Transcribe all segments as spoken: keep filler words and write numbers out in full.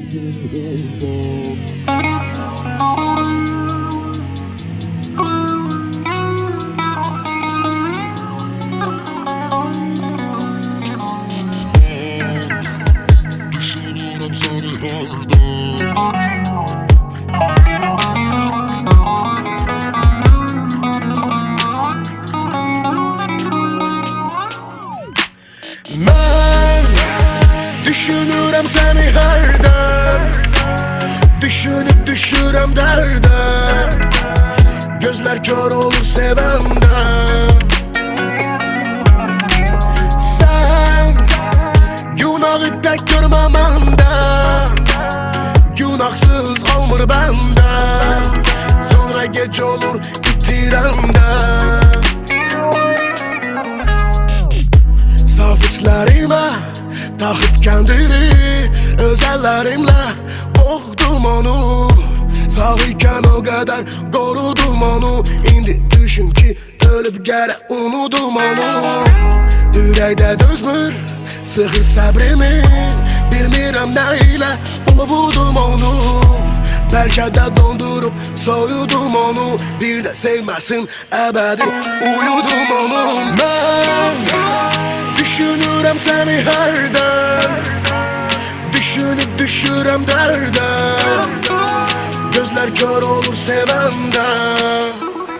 Ben düşünürəm səni hərdən, düşünüb düşürəm dərdən. Gözlər kör olur sevəndən. Sən günahı tək görmə məndə, günahsız olmur bəndə. Sonra gecə olur itirəndə. Safislərimə taxıb kəndiri, öz əllərimlə boğdum onu. Sağ ikən o qədər qorudum onu. İndi düşün ki ölüb gərək unudum onu. Ürəkdə dözmür, sıxır səbrimi, bilmirəm nə ilə unudum onu. Bəlkə də dondurub soyudum onu. Bir də sevməsin əbədi uyudum onu. Mən düşünürəm səni hərdən, düşünüb düşürəm dərdən. Gözlər kör olur sevəndən.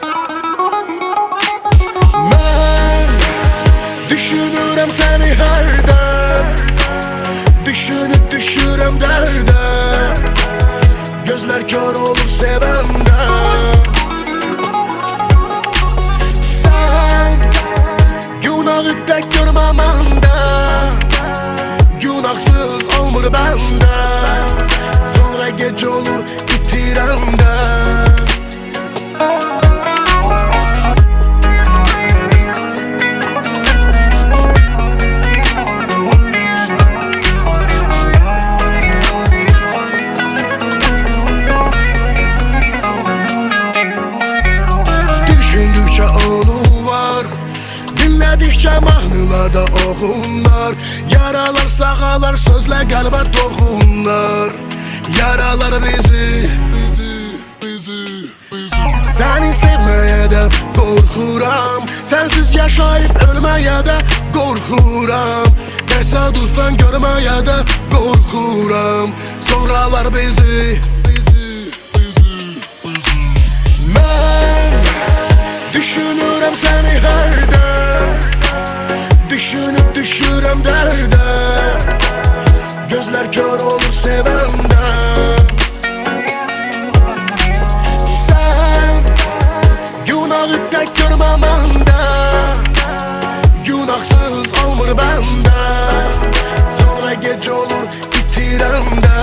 Mən düşünürəm səni hərdən, düşünüb düşürəm dərdən. Gözlər kör olur sevəndən. Sən günahı tək görmə məndə, günahsız olmur bəndə. Sonra gecə olur itirəndə. Düşündükcə onu var, dinlədikcə mahnılarda oxunlar. Yaralar sağalar, sözlə qəlbə toxunlar. Yaralar bizi, bizi, bizi, bizi. Səni sevməyə də qorxuram, sənsiz yaşayıb ölməyə də qorxuram. Təsadüfən görməyə də qorxuram. Sonralar bizi, bizi, bizi, bizi. Mən düşünürəm səni hərdən, düşünüb düşürəm dərdən. Gözlər kör olur sevəndən. Sən günahı tək görmə məndə, günahsız olmur bəndə. Sonra gecə olur itirəndə.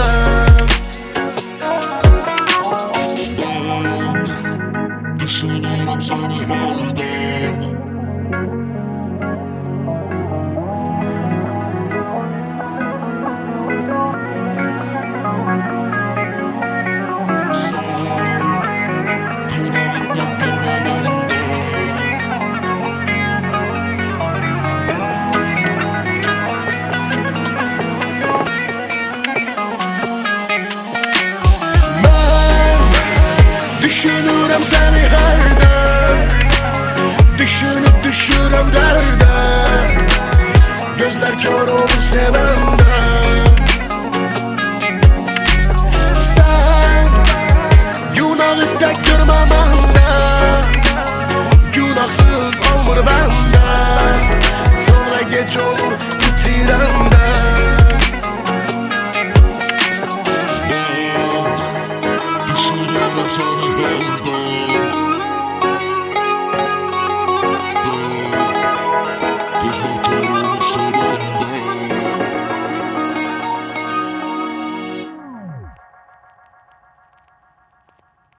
Ben düşünürəm səni hərdən. Düşünürəm səni hərdən, düşünüb düşürəm dərdən. Gözlər kör olur sevən.